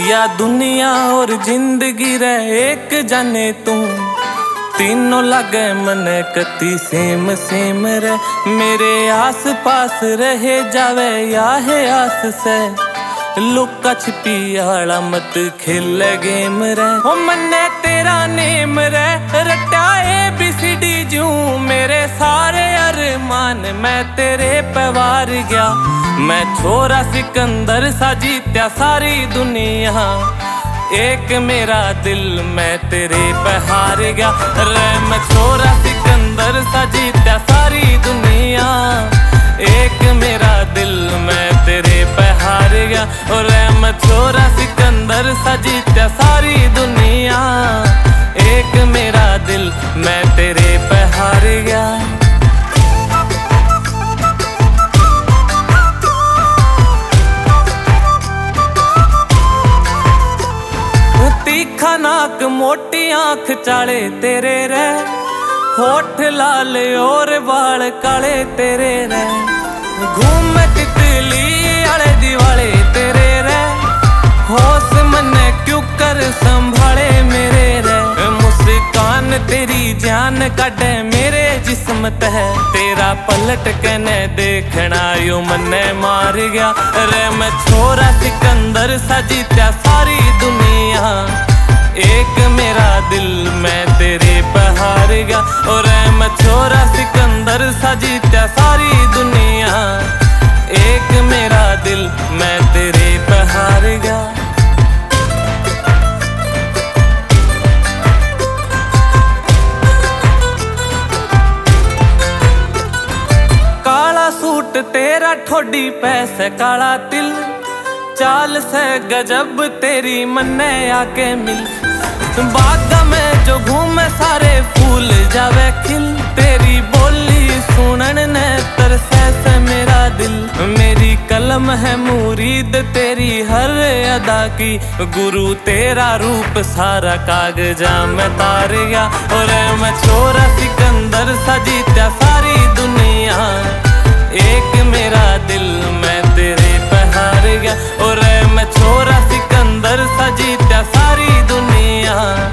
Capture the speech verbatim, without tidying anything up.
या दुनिया और जिंदगी रहे एक जाने तू, तीनों लगे मन कती सेम सेम रे। मेरे आस पास रहे जावे या है आस से, लुका छिपी आला मत खेल गेम रे। ओ मन्ने तेरा नेम रे रटा ए बी सी डी जू, मेरे सारे अरमान मैं तेरे पे वार गया। मैं छोरा सिकंदर सा जीत्या सारी दुनिया, एक मेरा दिल मैं तेरे पे हार गया रे। मैं छोरा सिकंदर सा जीत्या सारी दुनिया, एक मेरा दिल मैं तेरे पे हार गया। और मैं छोरा सिकंदर सा जीत्या सारी दुनिया, एक मेरा दिल मैं तेरे पे हार गया। तीखा नाक मोटी आंख चाले तेरे रे, होठ लाल और बाल काले तेरे रे। घूम तितली आले दिवाले तेरे रे, होश मन क्यों कर संभाले मेरे रे। मुस्कान तेरी जान काटे मेरे जिस्म तह, तेरा पलट के ने देखना यो मन्ने मार गया रे। मैं छोरा सिकंदर सा जीत्या सारी दुनिया, एक मेरा दिल मैं तेरे पे हार गया। और मैं छोरा सिकंदर सा जीत्या सारी दुनिया, एक मेरा दिल मैं तेरे पे हार गया। काला सूट तेरा ठोडी पैसे काला तिल, चाल से गजब तेरी मन्ने आके मिल। बागा में जो घूमे सारे फूल जावे खिल, तेरी बोली सुनन ने तरसे से मेरा दिल। मेरी कलम है मुरीद तेरी हर अदा की, गुरु तेरा रूप सारा कागजा में तार गया। और मैं छोरा सिकंदर सा जीत्या सारी दुनिया, एक मेरा दिल मैं तेरे पे हार गया। और मैं छोरा सिकंदर सा जीत्या सारी दुनिया,